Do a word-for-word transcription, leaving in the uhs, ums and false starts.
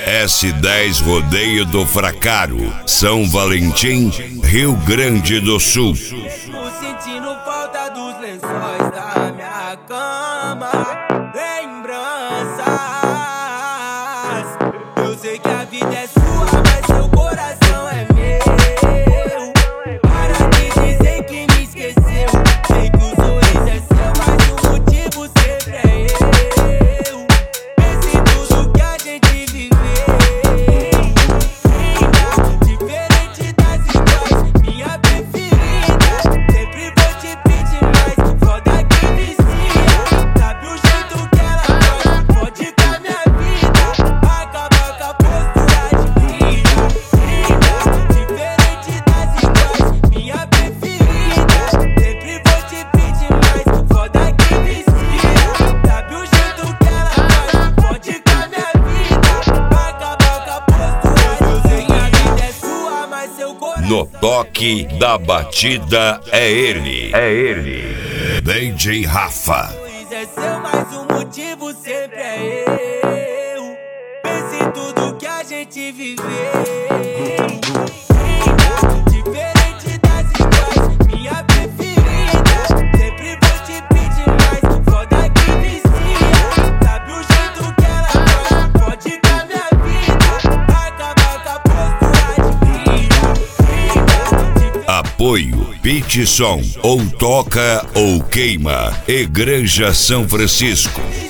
S dez Rodeio do Fracaro, São Valentim, Rio Grande do Sul. Tô sentindo falta dos lençóis da minha cama, lembranças. Eu sei que a vida é sua, mas seu coração é meu. Para de dizer que me esqueceu. Sei que o sorriso é seu, mas o motivo sempre é eu. Pense em tudo que a gente viveu. Diferente das iguais, minha preferida. Sempre vou te pedir mais, foda que vicia. Sabe o jeito que ela faz, pode com a minha vida. Acaba com a postura de vida. Diferente das iguais, minha preferida. Sempre vou te pedir mais, foda que vicia. Sabe o jeito que ela faz, pode com a minha vida. Acaba com a postura de vida. Eu sei que a vida é sua, mas seu coração. No toque da batida é ele, é ele, D J Rafa. Sorriso é seu, mas o motivo sempre é eu. Pense em tudo que a gente viveu. Diferente das iguais, minha preferida. Sempre vou te pedir mais, foda que vicia. Sabe o jeito que ela faz, pode com a minha vida. Acaba com a postura de vida. Apoio Pitson, ou toca ou queima, Igreja São Francisco.